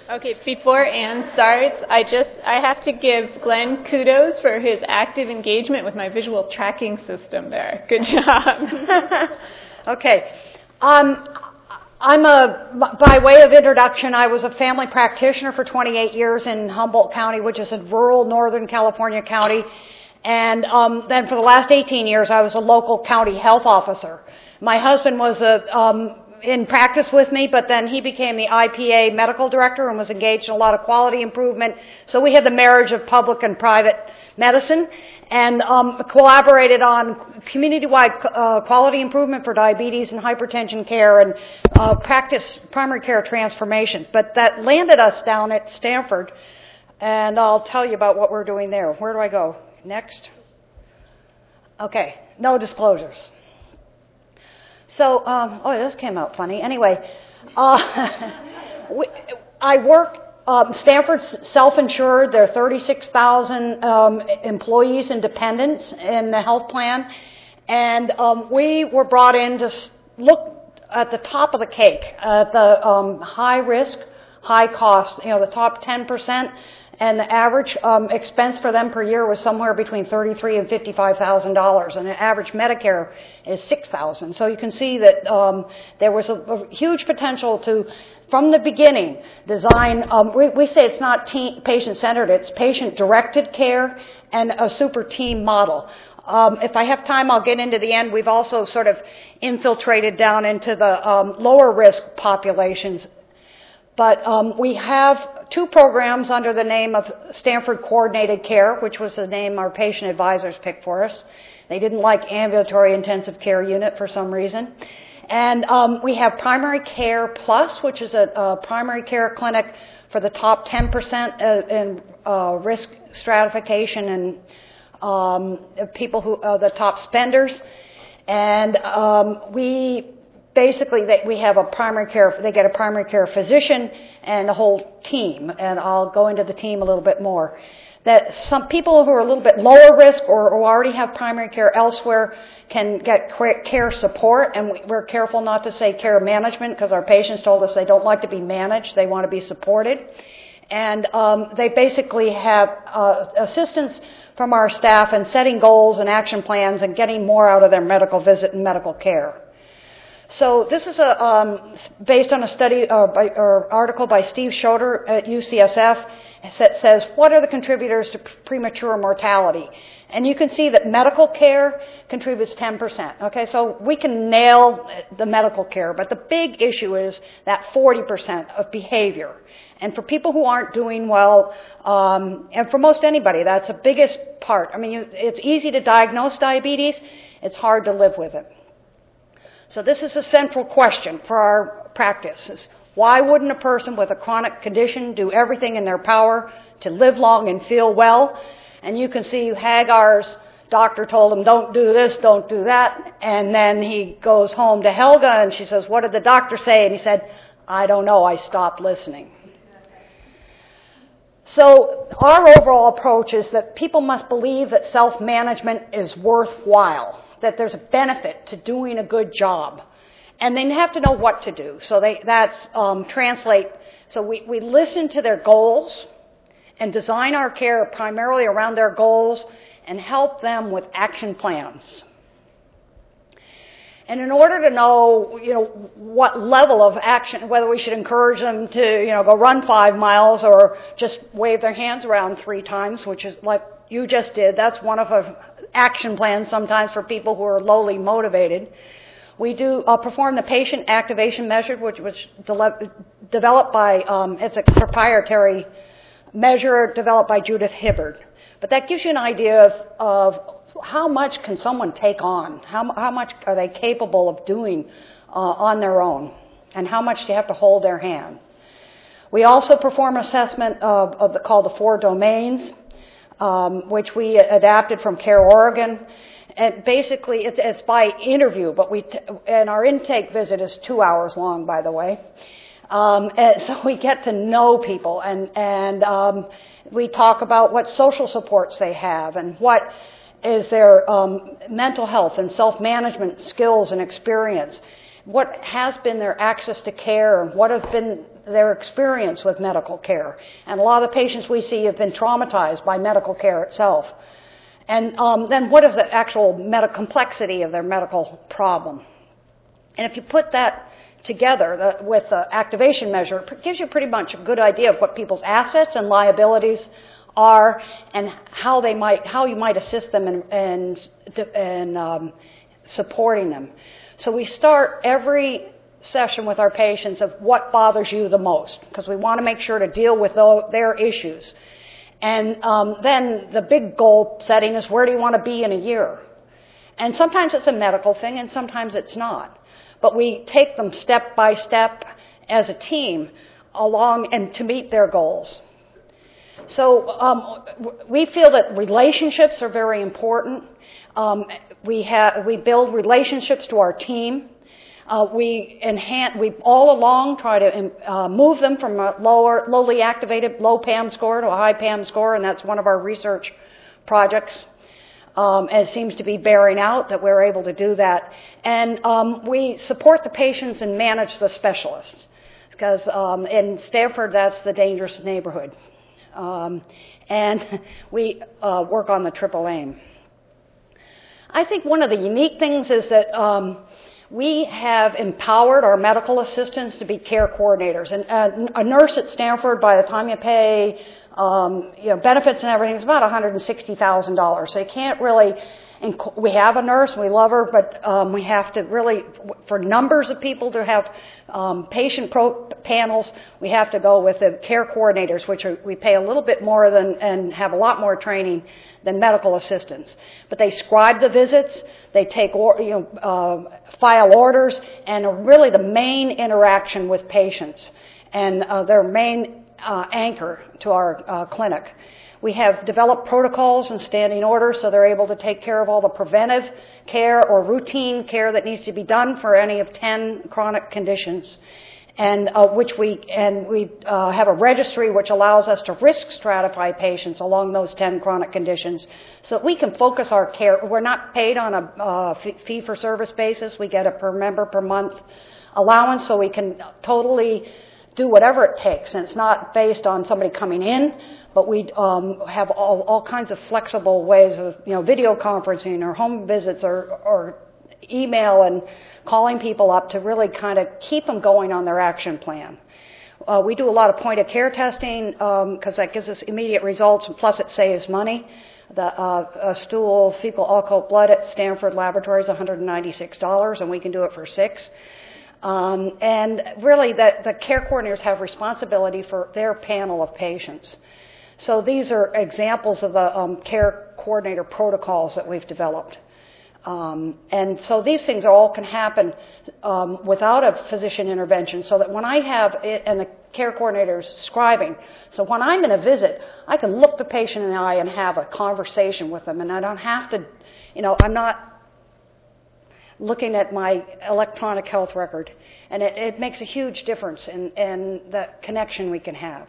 Okay, before Anne starts, I have to give Glenn kudos for his active engagement with my visual tracking system there. Good job. Okay. By way of introduction, I was a family practitioner for 28 years in Humboldt County, which is a rural Northern California county. And then for the last 18 years, I was a local county health officer. My husband was in practice with me, but then he became the IPA medical director and was engaged in a lot of quality improvement. So we had the marriage of public and private medicine, and collaborated on community-wide quality improvement for diabetes and hypertension care and practice primary care transformations. But that landed us down at Stanford, and I'll tell you about what we're doing there. Where do I go? Next. Okay, no disclosures. So, this came out funny. Anyway, I work. Stanford's self-insured. There are 36,000 employees and dependents in the health plan. And we were brought in to look at the top of the cake, at the high risk, high cost, the top 10%. And the average expense for them per year was somewhere between $33,000 and $55,000, and the average Medicare is $6,000. So you can see that there was a huge potential to, from the beginning, design. We say it's not patient-centered; it's patient-directed care and a super team model. If I have time, I'll get into the end. We've also sort of infiltrated down into the lower risk populations. But we have two programs under the name of Stanford Coordinated Care, which was the name our patient advisors picked for us. They didn't like ambulatory intensive care unit for some reason. And we have Primary Care Plus, which is a primary care clinic for the top 10% in risk stratification and people who are the top spenders. And we have a primary care, they get a primary care physician and a whole team, and I'll go into the team a little bit more. That some people who are a little bit lower risk or who already have primary care elsewhere can get care support, and we're careful not to say care management because our patients told us they don't like to be managed, they want to be supported. And they basically have assistance from our staff in setting goals and action plans and getting more out of their medical visit and medical care. So this is based on a study or article by Steve Schroeder at UCSF that says, what are the contributors to premature mortality? And you can see that medical care contributes 10%. Okay, so we can nail the medical care, but the big issue is that 40% of behavior. And for people who aren't doing well, and for most anybody, that's the biggest part. I mean, it's easy to diagnose diabetes. It's hard to live with it. So this is a central question for our practice. Is why wouldn't a person with a chronic condition do everything in their power to live long and feel well? And you can see Hagar's doctor told him, don't do this, don't do that. And then he goes home to Helga and she says, what did the doctor say? And he said, I don't know, I stopped listening. So our overall approach is that people must believe that self-management is worthwhile, that there's a benefit to doing a good job. And they have to know what to do. So that's translate. So we listen to their goals and design our care primarily around their goals and help them with action plans. And in order to know, what level of action, whether we should encourage them to, go run 5 miles or just wave their hands around 3 times, which is like you just did. That's one of the action plans sometimes for people who are lowly motivated. We do perform the patient activation measure, which was developed by, it's a proprietary measure developed by Judith Hibbard. But that gives you an idea of how much can someone take on? How much are they capable of doing on their own? And how much do you have to hold their hand? We also perform assessment called the 4 domains, which we adapted from Care Oregon. And basically, it's by interview, but and our intake visit is 2 hours long, by the way. And so we get to know people, and we talk about what social supports they have, and what is their mental health and self-management skills and experience. What has been their access to care, and what have been their experience with medical care. And a lot of the patients we see have been traumatized by medical care itself. And then what is the actual complexity of their medical problem? And if you put that together with the activation measure, it gives you pretty much a good idea of what people's assets and liabilities are and how you might assist them in supporting them. So we start every session with our patients of what bothers you the most, because we want to make sure to deal with their issues. And then the big goal setting is, where do you want to be in a year? And sometimes it's a medical thing and sometimes it's not. But we take them step by step as a team along and to meet their goals. So we feel that relationships are very important. We build relationships to our team. We all along try to move them from a lowly activated, low PAM score to a high PAM score, and that's one of our research projects. And it seems to be bearing out that we're able to do that. And we support the patients and manage the specialists, because in Stanford, that's the dangerous neighborhood. And we work on the triple aim. I think one of the unique things is that we have empowered our medical assistants to be care coordinators. And a nurse at Stanford, by the time you pay benefits and everything, is about $160,000. So you can't really. We have a nurse, we love her, but we have to really, for numbers of people to have patient panels, we have to go with the care coordinators, which we pay a little bit more and have a lot more training than medical assistants. But they scribe the visits, they take file orders, and are really the main interaction with patients, and their main anchor to our clinic. We have developed protocols and standing orders so they're able to take care of all the preventive care or routine care that needs to be done for any of 10 chronic conditions. And we have a registry which allows us to risk stratify patients along those 10 chronic conditions so that we can focus our care. We're not paid on a fee-for-service basis. We get a per member per month allowance, so we can totally do whatever it takes. And it's not based on somebody coming in, but we have all kinds of flexible ways of video conferencing or home visits or email and calling people up to really kind of keep them going on their action plan. We do a lot of point-of-care testing because that gives us immediate results, and plus it saves money. The stool fecal occult blood at Stanford Laboratory is $196, and we can do it for $6. And really, the care coordinators have responsibility for their panel of patients. So these are examples of the care coordinator protocols that we've developed. And so these things all can happen without a physician intervention, so that when I have it and the care coordinator's scribing, so when I'm in a visit, I can look the patient in the eye and have a conversation with them, and I don't have to, I'm not looking at my electronic health record, and it makes a huge difference in the connection we can have.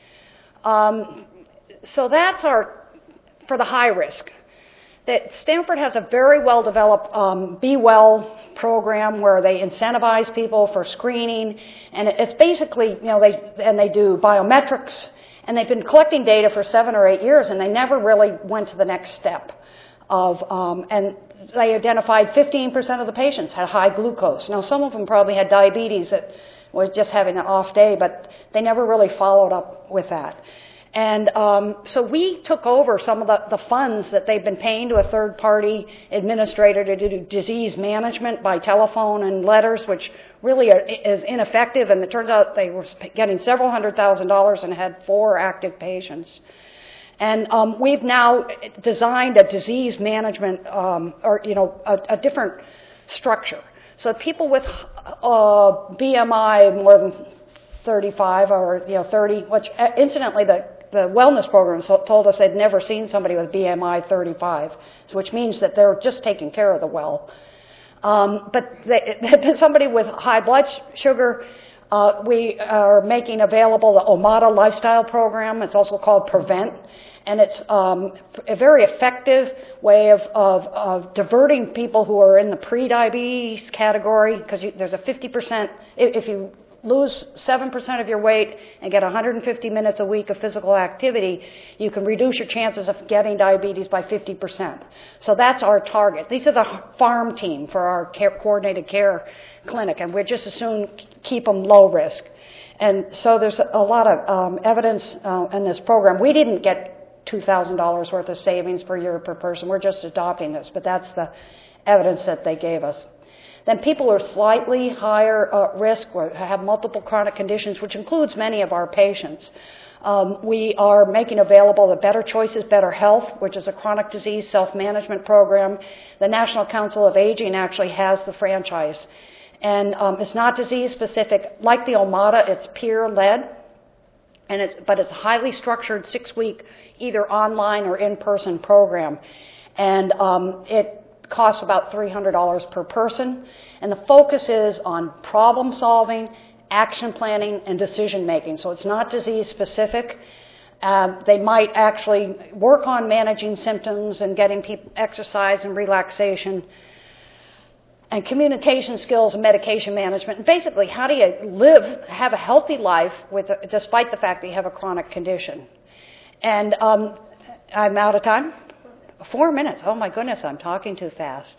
So that's for the high risk. That Stanford has a very well-developed Be Well program where they incentivize people for screening, and it's basically, they do biometrics, and they've been collecting data for 7 or 8 years, and they never really went to the next step and they identified 15% of the patients had high glucose. Now, some of them probably had diabetes that was just having an off day, but they never really followed up with that. And so we took over some of the funds that they've been paying to a third-party administrator to do disease management by telephone and letters, which really is ineffective. And it turns out they were getting several $100,000 and had 4 active patients. And we've now designed a disease management a different structure. So people with BMI more than 35 or 30, which incidentally the wellness program told us they'd never seen somebody with BMI 35, which means that they're just taking care of the well. But somebody with high blood sugar, we are making available the Omada lifestyle program. It's also called Prevent, and it's a very effective way of diverting people who are in the pre-diabetes category, because there's a 50%, if you lose 7% of your weight and get 150 minutes a week of physical activity, you can reduce your chances of getting diabetes by 50%. So that's our target. These are the farm team for our coordinated care clinic, and we'd just as soon keep them low risk. And so there's a lot of evidence in this program. We didn't get $2,000 worth of savings per year per person. We're just adopting this, but that's the evidence that they gave us. Then people who are slightly higher risk or have multiple chronic conditions, which includes many of our patients. We are making available the Better Choices, Better Health, which is a chronic disease self-management program. The National Council of Aging actually has the franchise. And it's not disease-specific. Like the OMADA, it's peer-led, but it's a highly structured 6-week either online or in-person program. And it costs about $300 per person. And the focus is on problem-solving, action planning, and decision-making. So it's not disease-specific. They might actually work on managing symptoms and getting people exercise and relaxation, and communication skills and medication management. And basically, how do you have a healthy life despite the fact that you have a chronic condition? And I'm out of time? 4 minutes. Oh my goodness, I'm talking too fast.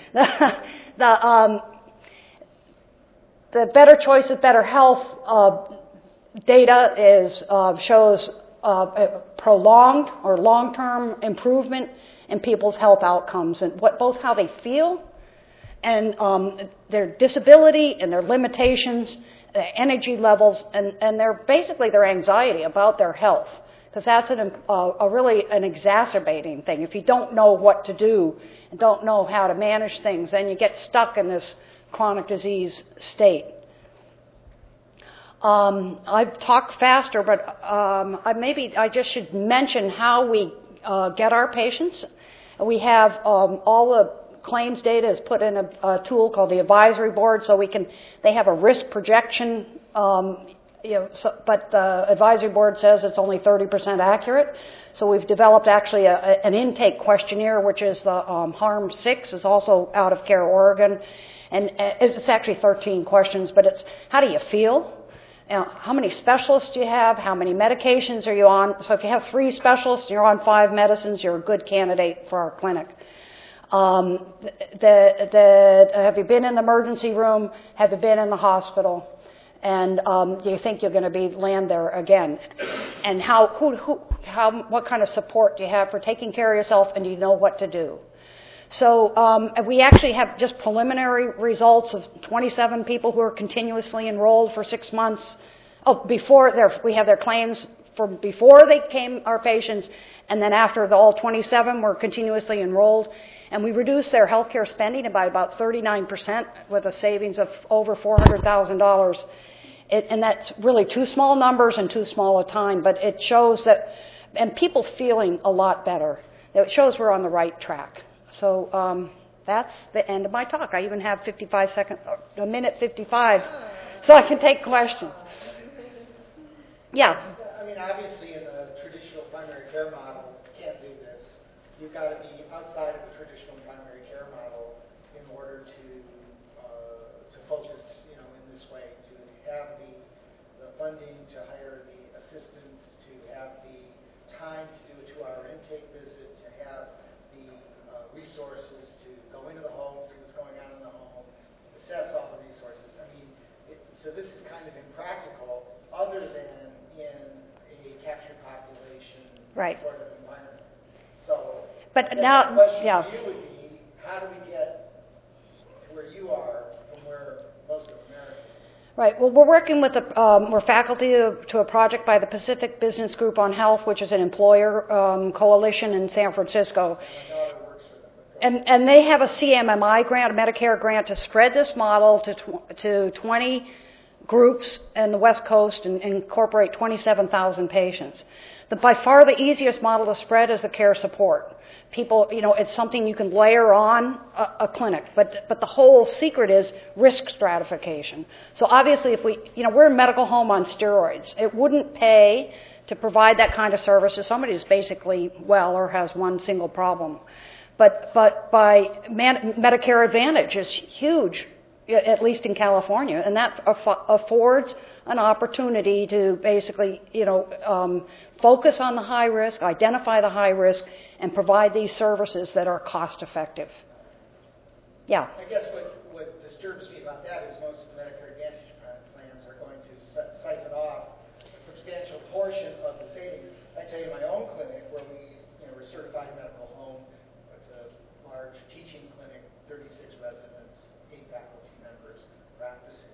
The Better Choices, Better Health data shows prolonged or long-term improvement in people's health outcomes, and both how they feel and their disability and their limitations, their energy levels, and their anxiety about their health. Because that's really an exacerbating thing. If you don't know what to do and don't know how to manage things, then you get stuck in this chronic disease state. I've talked faster, but I just should mention how we get our patients. We have all the claims data is put in a tool called the advisory board, so they have a risk projection. But the advisory board says it's only 30% accurate. So we've developed actually an intake questionnaire, which is the HARM-6, is also out of Care Oregon. And it's actually 13 questions, but it's how do you feel? How many specialists do you have? How many medications are you on? So if you have 3 specialists and you're on 5 medicines, you're a good candidate for our clinic. Have you been in the emergency room? Have you been in the hospital? And do you think you're going to land there again? And what kind of support do you have for taking care of yourself, and do you know what to do? So we actually have just preliminary results of 27 people who are continuously enrolled for 6 months. We have their claims from before they came our patients, and then after all 27 were continuously enrolled. And we reduced their healthcare spending by about 39% with a savings of over $400,000. And that's really too small numbers and too small a time, but it shows that, and people feeling a lot better. It shows we're on the right track. So that's the end of my talk. I even have 55 seconds, a minute 55, so I can take questions. Yeah. I mean, obviously in a traditional primary care model, you can't do this. You've got to be outside of the traditional primary care model in order to focus, in this way, to have the funding, to hire the assistants, to have the time to do a 2-hour intake visit, to have the resources to go into the home, see what's going on in the home, assess all the resources. I mean, so this is kind of impractical other than in a captured population sort of environment. So, but now, the question to you would be, how do we get to where you are from where most of America is? Right. Well, we're working with we're faculty to a project by the Pacific Business Group on Health, which is an employer coalition in San Francisco. My daughter works for them. And they have a CMMI grant, a Medicare grant, to spread this model to 20 groups in the West Coast and incorporate 27,000 patients. By far the easiest model to spread is the care support. People, it's something you can layer on a clinic, but the whole secret is risk stratification. So obviously if we're a medical home on steroids. It wouldn't pay to provide that kind of service to somebody who's basically well or has one single problem. But by Medicare Advantage is huge at least in California, and that affords an opportunity to basically, focus on the high risk, identify the high risk, and provide these services that are cost effective. Yeah. I guess what disturbs me about that is most of the Medicare Advantage plans are going to siphon off a substantial portion of the savings. I tell you, my own clinic, where we're certified medical home, it's a large teaching clinic, 36 residents, 8 faculty members practicing.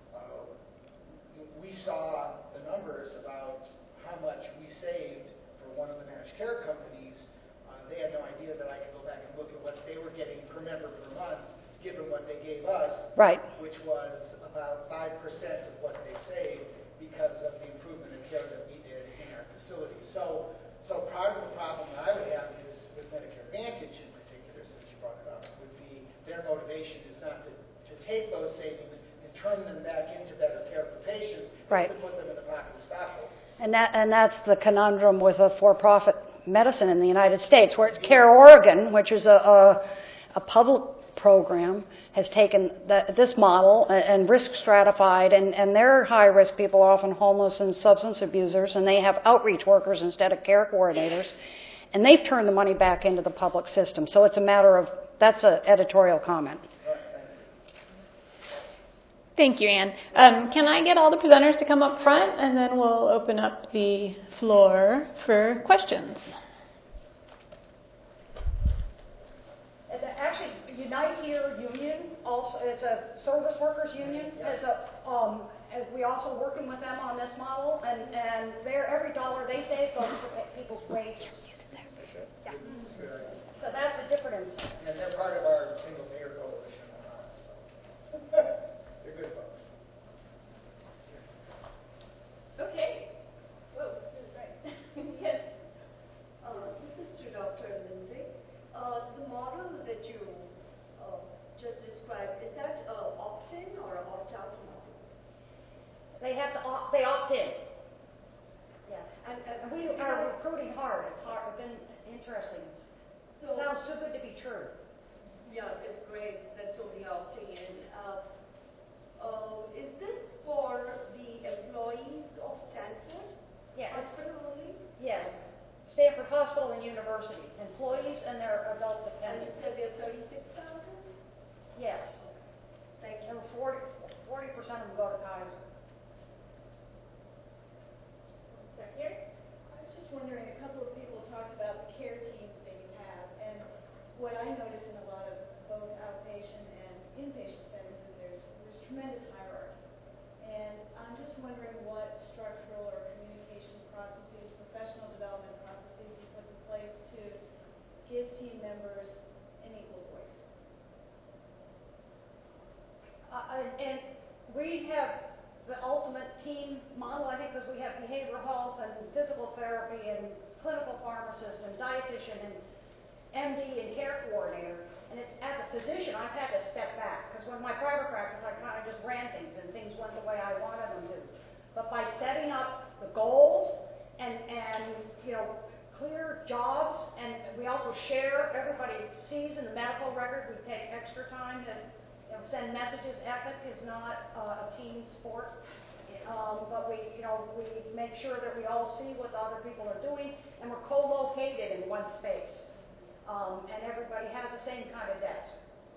We saw the numbers about how much we saved for one of the managed care companies. They had no idea that I could go back and look at what they were getting per member per month, given what they gave us, right, which was about 5% of what they saved because of the improvement in care that we did in our facilities. So part of the problem that I would have is with Medicare Advantage in particular, since you brought it up, would be their motivation is not to take those savings and turn them back into better care for patients, right, to put them in the pocket of stockholders. And that's the conundrum with a for-profit medicine in the United States, where Care Oregon, which is a public program, has taken this model and risk stratified, and their high-risk people are often homeless and substance abusers, and they have outreach workers instead of care coordinators, and they've turned the money back into the public system. So it's a matter of, that's an editorial comment. Thank you, Anne. Can I get all the presenters to come up front, and then we'll open up the floor for questions. Actually, Unite Here Union, also, it's a service workers union. We also working with them on this model, and every dollar they save goes to people's wages. Yeah. So that's a different insight. And they're part of our single payer coalition. So. They're good folks. Okay. Whoa, this is right. Yes. This is to Dr. Lindsay. The model that you just described, is that opt-in or opt-out model? They opt in. Yeah. And we are recruiting hard. It's hard. It's been interesting. So, sounds too good to be true. Yeah, it's great. That's only opting in. Is this for the employees of Stanford? Yes. Hospital only? Yes. Stanford Hospital and University. Employees and their adult And you dependents. said there are 36,000? Yes. Thank you. And 40% of them go to Kaiser. Here? I was just wondering, a couple of people talked about the care teams that you have, and what I notice in a lot of both outpatient and inpatient settings is there's tremendous hierarchy. And I'm just wondering what structural or communication processes, professional development processes you put in place to give team members an equal voice. And we have the ultimate team model, I think, because we have behavioral health and physical therapy and clinical pharmacist and dietitian and MD and care coordinator. And it's, as a physician, I've had to step back, because when my private practice, I kind of just ran things and things went the way I wanted them to. But by setting up the goals and clear jobs, and we also share, everybody sees in the medical record, we take extra time to send messages. Epic is not a team sport, but we make sure that we all see what the other people are doing, and we're co-located in one space, and everybody has the same kind of desk.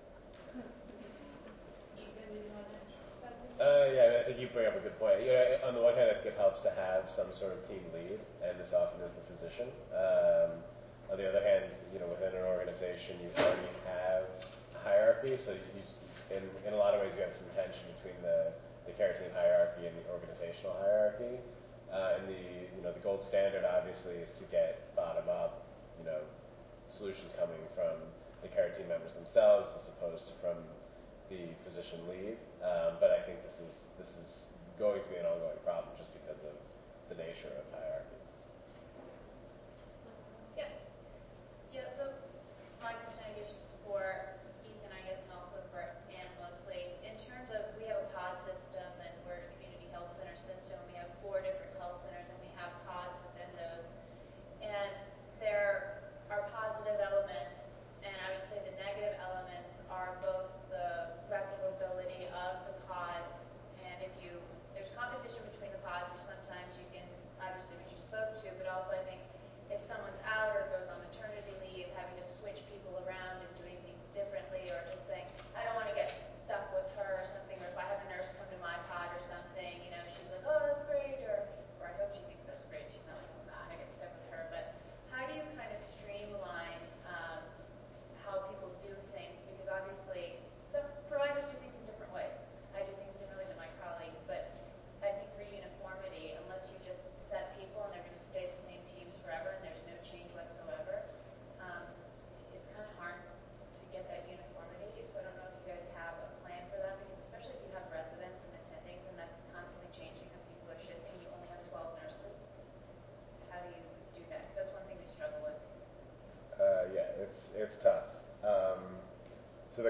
Yeah, I think you bring up a good point. On the one hand, I think it helps to have some sort of team lead, and this often is the physician. On the other hand, within an organization, you already have hierarchy, so in a lot of ways, you have some tension between the care team hierarchy and the organizational hierarchy. And the gold standard, obviously, is to get bottom-up, solutions coming from the care team members themselves as opposed to from the physician lead. But I think this is going to be an ongoing problem just because of the nature of hierarchy. Yeah, so my question, I guess, is for Ethan, I guess, and also for Anne mostly. In terms of, we have a POD system, and we're a community health center system. We have 4 different health centers, and we have PODs within those. And there are positive elements, and I would say the negative elements are both the replicability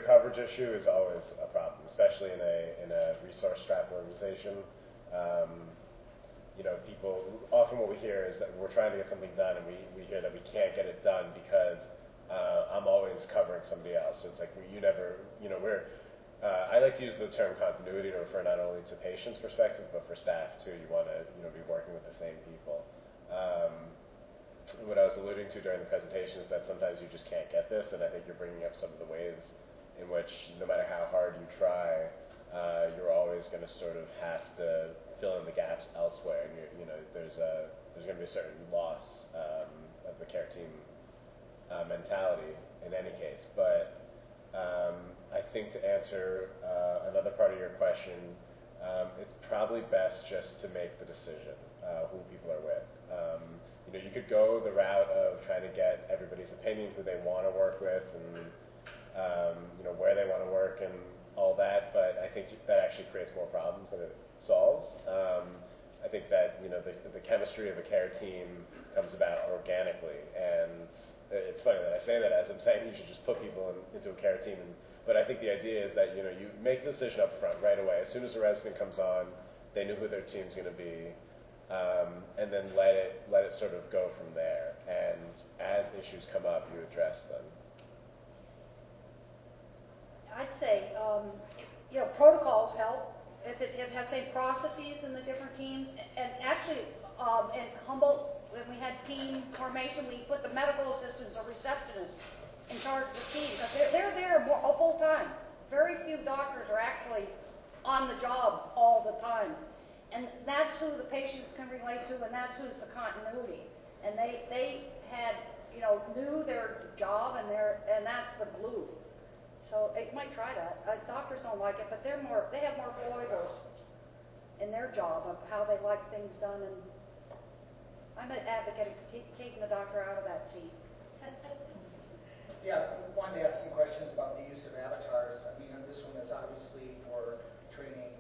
coverage issue is always a problem, especially in a resource-strapped organization. People, often what we hear is that we're trying to get something done, and we hear that we can't get it done because I'm always covering somebody else. So it's like you never, I like to use the term continuity to refer not only to patients' perspective, but for staff too. You want to, be working with the same people. What I was alluding to during the presentation is that sometimes you just can't get this, and I think you're bringing up some of the ways in which, no matter how hard you try, you're always going to sort of have to fill in the gaps elsewhere, and there's going to be a certain loss of the care team mentality in any case. But I think to answer another part of your question, it's probably best just to make the decision who people are with. You could go the route of trying to get everybody's opinion, who they want to work with, and where they want to work and all that. But I think that actually creates more problems than it solves. I think that the chemistry of a care team comes about organically, and it's funny that I say that as I'm saying you should just put people into a care team. But I think the idea is that you make the decision up front right away. As soon as a resident comes on, they know who their team's going to be. And then let it sort of go from there. And as issues come up, you address them. I'd say, protocols help. If it have same processes in the different teams, and actually, in Humboldt, when we had team formation, we put the medical assistants or receptionists in charge of the team because they're there full time. Very few doctors are actually on the job all the time. And that's who the patients can relate to, and that's who's the continuity. And they had, knew their job, and that's the glue. So they might try that. Doctors don't like it, but they have more foibles in their job of how they like things done. And I'm an advocate of taking the doctor out of that seat. Yeah, I wanted to ask some questions about the use of avatars. I mean, this one is obviously for training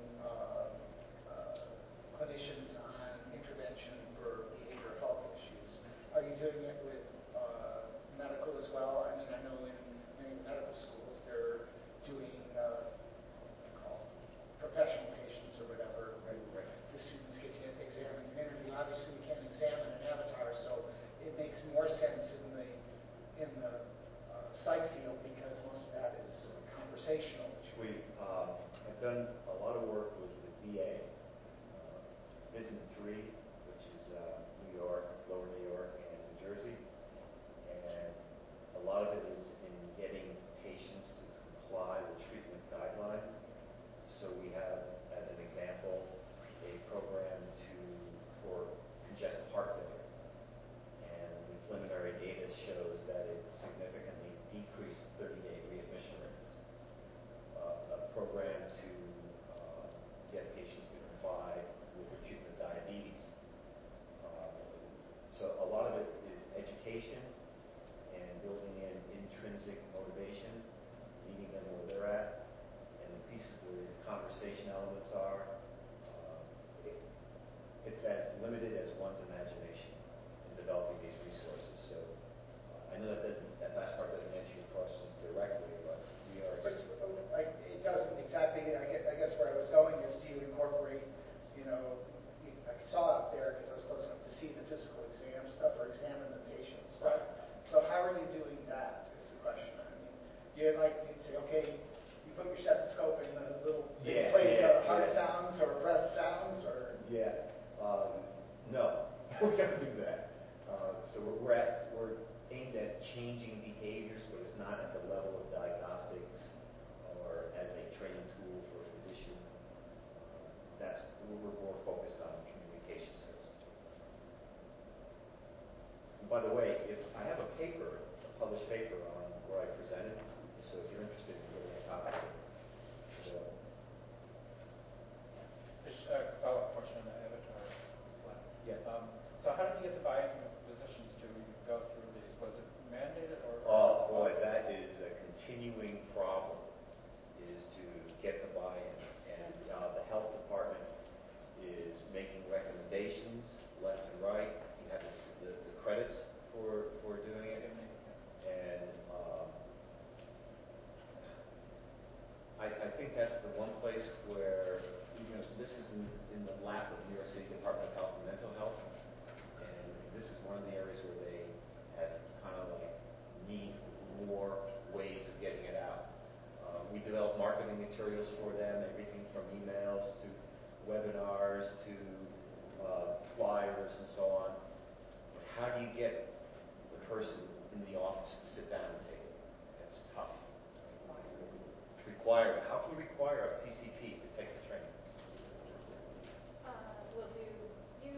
clinicians on intervention for behavioral health issues. Are you doing it with medical as well? I mean, I know in many medical schools they're doing professional patients or whatever. Right? The students get to examine an interview. Obviously, we can't examine an avatar, so it makes more sense in the psych field because most of that is sort of conversational. We have done a lot of work with the VA. Vision 3, which is New York, Lower New York, and New Jersey. And a lot of it is in getting patients to comply with treatment guidelines. So we have, as an example, a program for congestive heart failure. And the preliminary data shows that it significantly decreased 30-day readmission rates. A program to get patients to comply with the treatment of diabetes. So a lot of it is education and building in intrinsic motivation, meeting them where they're at, and the pieces where the conversation elements are. It's as limited as one's imagination in developing these resources. So I know that last part doesn't answer your questions directly, but we are. It doesn't exactly. I guess where I was going is, do you incorporate, I saw up there because I was close enough to see the physical exam stuff or examine the patient stuff. So how are you doing that is the question. I mean, you'd say, okay, you put your stethoscope in the little place of heart sounds or breath sounds or. Yeah. No, we don't do that. So we're aimed at changing behaviors, but it's not at the level of diagnostics or as a training tool for physicians. We're more focused on communication skills. And by the way, if I have a published paper on where I presented, so if you're interested in getting a copy of it. Just a follow-up question on the avatar. Yeah. So how did you get the buy-in from physicians to go through these? Was it mandated or? Oh boy, that is a continuing problem, is to get the buy-in. And the health department is making recommendations left and right. You have the credits for doing it. And I think that's the one place where, this is in the lap of New York City Department of Health and Mental Health, and this is one of the areas where they have kind of like need more ways of getting it out. We develop marketing materials for them, everything from emails to webinars to flyers and so on. But how do you get the person in the office to sit down and take it? That's tough. How can you require a PCP to take the training? Will do you.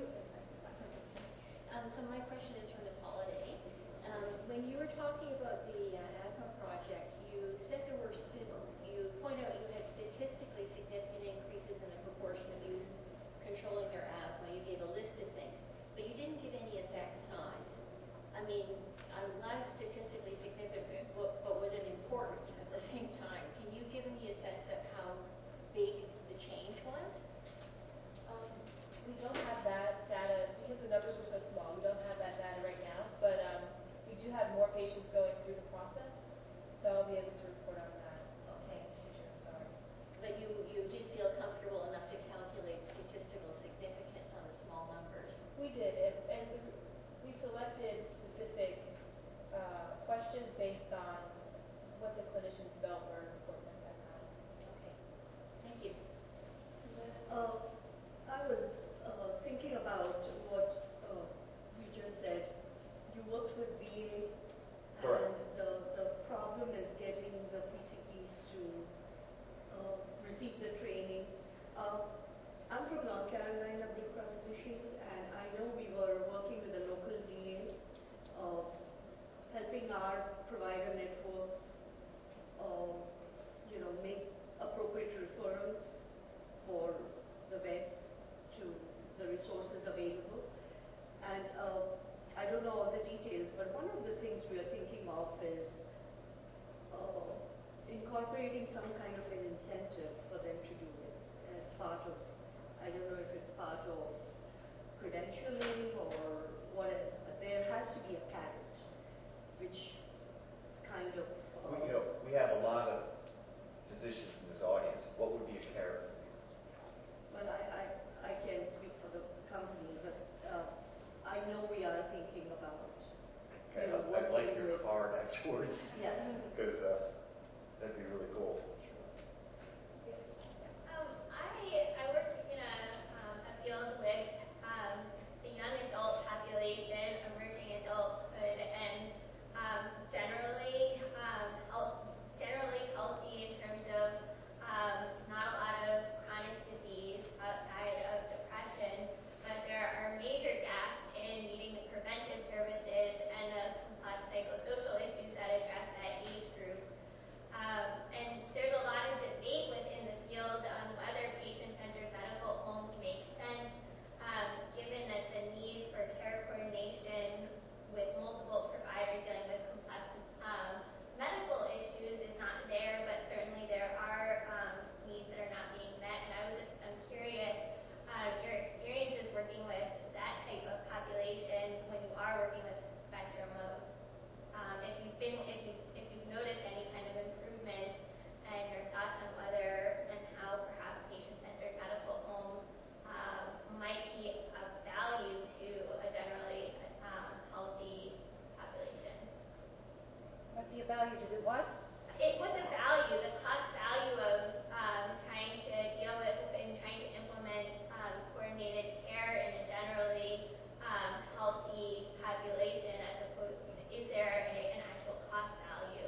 So my question is for Ms. Holliday. When you were talking about the asthma project, you said you point out you had statistically significant increases in the proportion of youth controlling their asthma. You gave a list of things, but you didn't give any effect size. I mean, not statistically significant, but was it important at the same time? Can you give me a sense of how big the change was? We don't have that data because the numbers were so small. We don't have that data right now, but we do have more patients going through the process, so I'll be able to report on that. Okay. Sure, sorry. But you did feel comfortable enough to calculate statistical significance on the small numbers. We did, and we selected specific questions based on what the clinicians felt were important at that time. Okay. Thank you. I was thinking about what you just said. You worked with VA, Correct. and the problem is getting the PCPs to receive the training. I'm from North Carolina Blue Cross Association, and I know we were working with the local DA, helping our provider networks, make appropriate referrals for the vets to the resources available. And I don't know all the details, but one of the things we are thinking of is incorporating some kind of an incentive for them to do it as part of, I don't know if it's part of credentialing or what else, but there has to be a carrot, which kind of... we have a lot of physicians in this audience. What would be a carrot? Well, I can't speak for the company, but I know we are thinking about. Okay, I'd like your card afterwards. Yes. Because that'd be really cool. I work in a field with the young adult population, emerging adulthood, and generally healthy in terms of not a lot of chronic disease outside of depression, but there are major gaps in meeting the preventive services and the complex psychosocial issues that address that age group. And there's a lot of debate within the field on whether patient-centered medical homes make sense, given that the need for care coordination with multiple providers dealing with complex medical issues is not there, but certainly there are needs that are not being met. And I'm curious, your experiences working with that type of population when you are working with the spectrum of, if you've noticed any kind of improvement, and your thoughts on whether and how perhaps patient-centered medical home might be of value to a generally healthy population. Might be a value to do what? What's the value, the cost value of trying to deal with and trying to implement coordinated care in a generally healthy population, as opposed to, is there an actual cost value?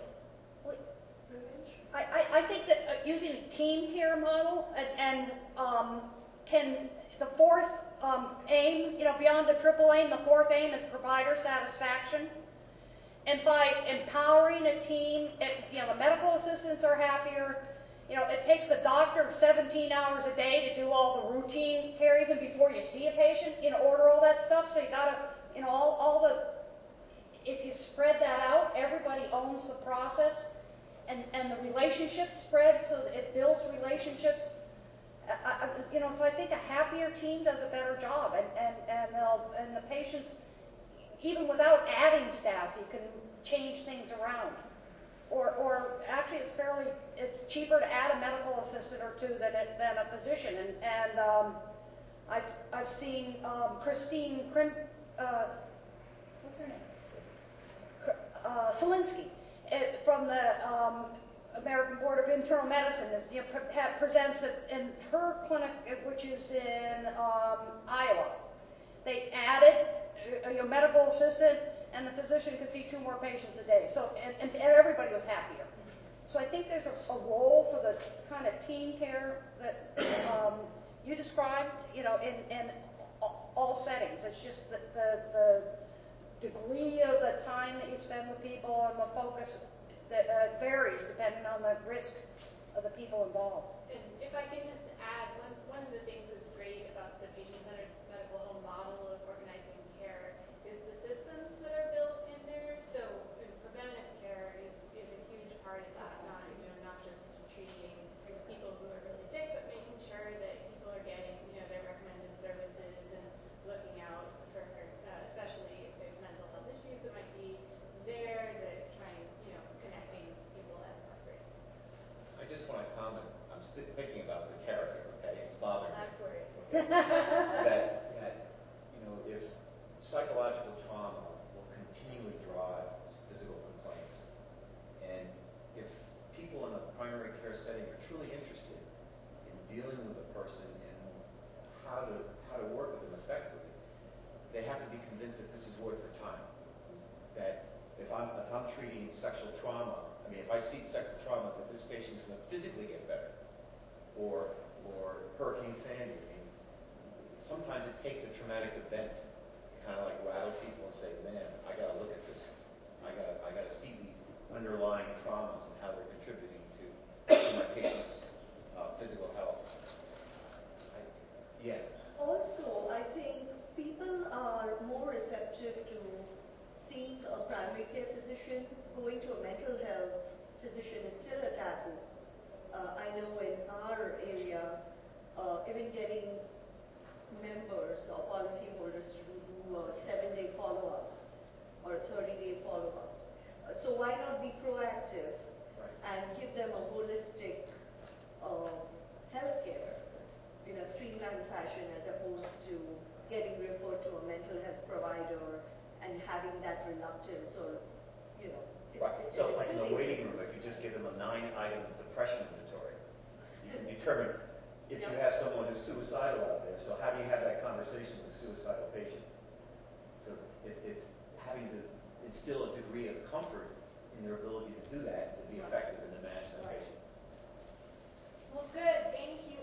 I think that using a team care model and can the fourth aim, beyond the triple aim, the fourth aim is provider satisfaction. And by empowering a team, the medical assistants are happier. It takes a doctor 17 hours a day to do all the routine care even before you see a patient, order all that stuff. So you got to, all the, if you spread that out, everybody owns the process, and the relationships spread so that it builds relationships. So I think a happier team does a better job, and the patients, even without adding staff, you can change things around. or actually it's cheaper to add a medical assistant or two than a physician. And I've seen Christine what's her name? Selinsky from the American Board of Internal Medicine presents it in her clinic, which is in Iowa. They added a medical assistant, and the physician could see 2 more patients a day. So and everybody was happier. So I think there's a role for the kind of teen care that you described, in all settings. It's just that the degree of the time that you spend with people and the focus that varies depending on the risk of the people involved. And if I can just add, one of the things that's great about the patient-centered medical home model of organizing care is the systems that are built in there. So preventative care is a huge part of that, not just treating people who are really sick, but making sure that people are getting their recommended services and looking out for, especially if there's mental health issues that might be there, that trying, connecting people as appropriate. I just want to comment. I'm still thinking about the character. Okay, it's bothering me. That's great. Okay? that if psychological trauma will continually drive physical complaints, and if people in a primary care setting are truly interested in dealing with a person and how to work with them effectively, they have to be convinced that this is worth their time. That if I'm treating sexual trauma, if I see sexual trauma, that this patient's going to physically get better, or Hurricane Sandy. Sometimes it takes a traumatic event to kind of like rattle people and say, man, I got to look at this. I got to see these underlying traumas and how they're contributing to my patient's physical health. Also, I think people are more receptive to seeing a primary care physician. Going to a mental health physician is still a taboo. I know in our area, even getting members or policyholders to do a 7-day follow-up or a 30-day follow-up. So why not be proactive and give them a holistic health care in a streamlined fashion as opposed to getting referred to a mental health provider and having that reluctance or, So like in the waiting room, if you just give them a 9-item depression inventory, you can determine if you have someone who's suicidal out there. So how do you have that conversation with a suicidal patient? So it's having to instill a degree of comfort in their ability to do that, to be effective in the management of the patient. Well, good. Thank you.